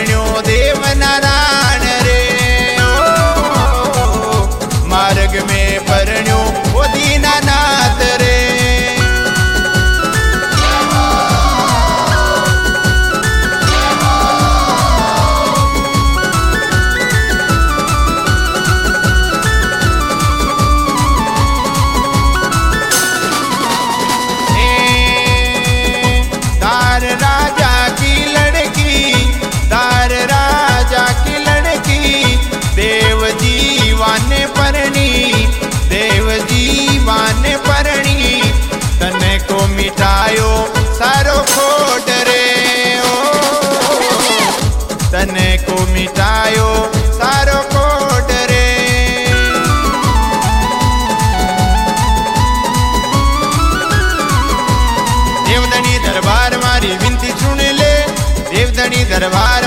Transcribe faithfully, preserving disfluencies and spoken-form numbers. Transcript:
परण्यो देव नारायण रे। ओ, मार्ग में परण्यो वो दीनानाथ रे। तने को मिटायो सारो खोट रे। ओ, तने को मिटायो सारो खोट रे। देवधनी दरबार मारी विनती सुन ले, देवधनी दरबार